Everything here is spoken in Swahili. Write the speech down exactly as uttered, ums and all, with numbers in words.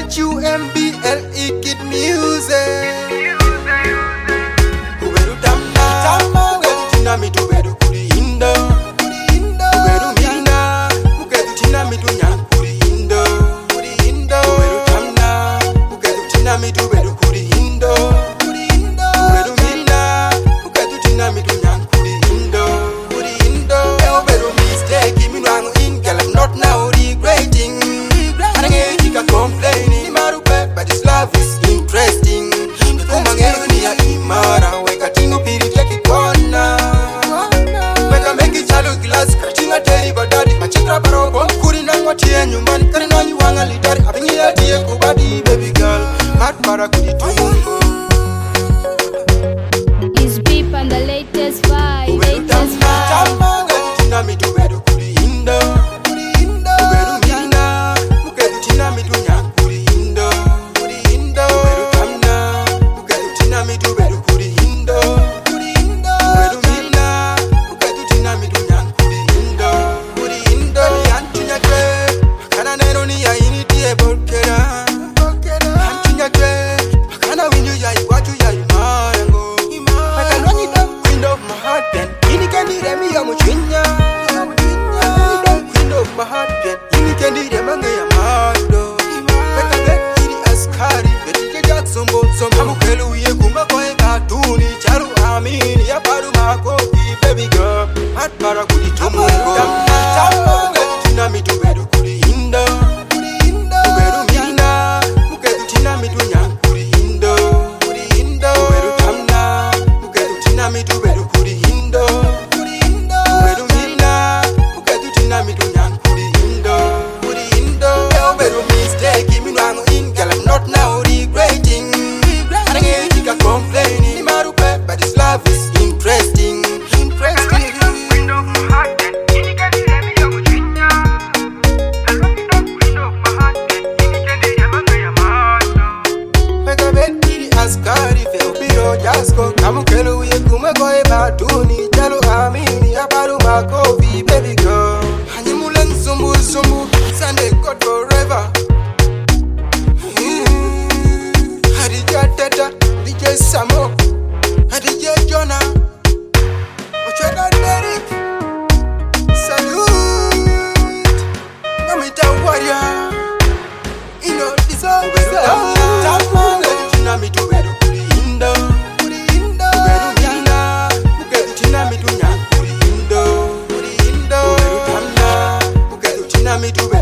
H U M B L E Kid Music. Uberu tamna, tamna, uberu tina mi tu beru kuri indo, kuri indo. Uberu mina, uberu tina mi tu nyang kuri indo, kuri indo. Uberu tamna, uberu tina mi tu beru kuri indo, kuri indo. Uberu mina, uberu tina mi tu nyang kuri indo, kuri indo. Uberu mistake, mi nuangu in, girl I'm not now regretting. I don't get complaining, but this love is interesting. Kumangero ni ya imara, weka tingo piri vya kikona. Weka mengi chalo glass, kachinga teri badadi. Machikra barobo, kuri na ngwatie nyumbani. Kari na nyuwanga litari, abingi ya tiye kubadi. Baby girl, mat para kuri tungo. It's Beep and the latest vibe, latest vibe. Tamba, wedu tina mi tu wedu kuri indo, kuri indo. Wedu mina, mukedu tina mi tu nyang kuri indo, kuri indo. Wedu tamna, mukedu tina mi tu wedu kuri indo, kuri indo. Wedu mina, mukedu tina mi tu nyang kuri indo, kuri indo. Yantunya kwe, kana neno ni ya initie bokera, bokera. Yantunya kwe, kana winyu ya iwaju ya imarango. Maka lonyi do, queen of my heart then. Ini kendi remi ya muchinya, queen of my heart then. Ini kendi remange ya mado. Maka bet ini askari, beti ke jaksombo sombo. Amu kelu ye kumba koe katuni, charu amini ya paru makoki. Baby girl, hat para kudi tumungo. Tamma, wedu tina mi tu wedu kudi indo, kudi indo. Wedu mina, mukedu tina mi tu nyang kudi indo, kudi indo. Wedu tamna, mukedu tina mi tu wedu kudi indo, kudi indo. Wedu mina, mukedu tina mi tu nyang kudi indo, kudi indo. Wedu mistake, mi nuangu in, girl I'm not now regretting. I don't get complaining, but this love is interesting, interesting. Askari fe upiro jasko kamukelu ye kumeko e batuni jalo amini abaru makofi baby girl hanyimule nsumbu sumbu Sunday God forever Hadija Teta D J Samo Hadija Jonah Ochada Derek Salute Namita Warrior Ino Diso Tama tina mi tu wedu kuri indo, kuri indo. Wedu mina, mukedu tina mi tu nyang kuri indo, kuri indo. Wedu tamna, mukedu tina mi tu